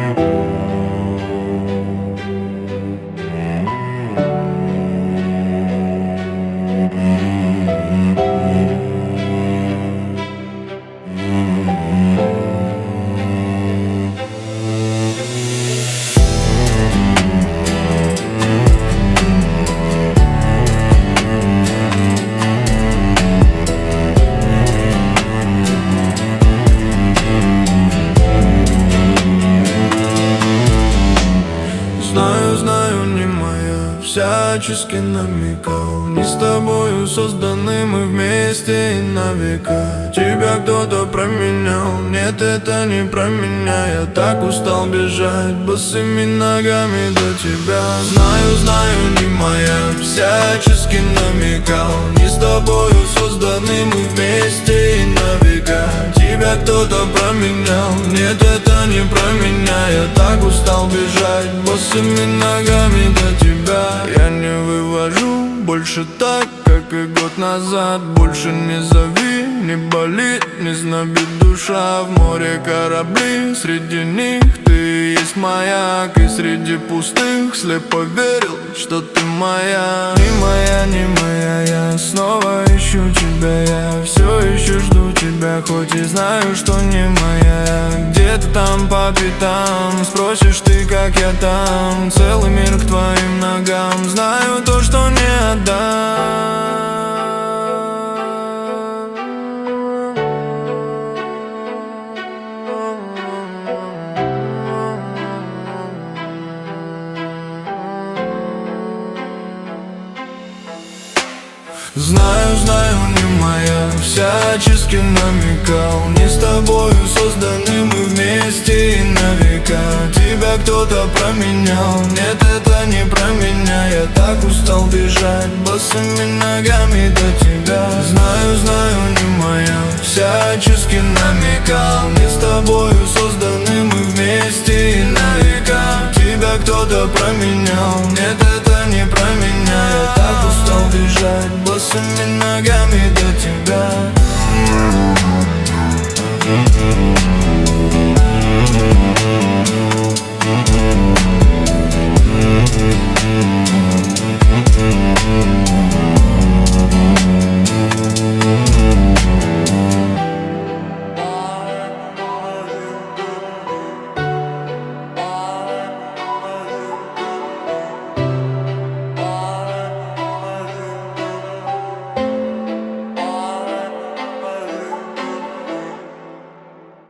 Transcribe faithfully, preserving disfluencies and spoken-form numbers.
Знаю, знаю, не моя, всячески намекал. Не с тобою созданы мы вместе и на века. Тебя кто-то променял, нет, это не про меня. Я так устал бежать босыми ногами до тебя. Знаю, знаю, не моя, всячески намекал. Не с тобою созданы мы вместе и на века. Тебя кто-то променял, нет, это не про меня. Я так устал бежать босыми ногами до тебя. Я не вывожу больше так, как и год назад. Больше не зови, не болит, не знобит душа. В море корабли, среди них ты есть маяк. И среди пустых слепо верил, что ты моя. Не моя, не моя, я снова ищу тебя. Я все еще жду тебя, хоть и знаю, что не моя. Где-то там по пятам спросишь ты, как я там. Целый мир к твоим ногам, знаю то, что не отдам. Знаю, знаю, не моя, всячески намекал. Не с тобою созданы мы вместе и на века. Тебя кто-то променял, нет, это не про меня. Я так устал бежать босыми ногами до тебя. Знаю, знаю, не моя, всячески намекал. Не с тобою созданы мы вместе и на века. Тебя кто-то променял, нет,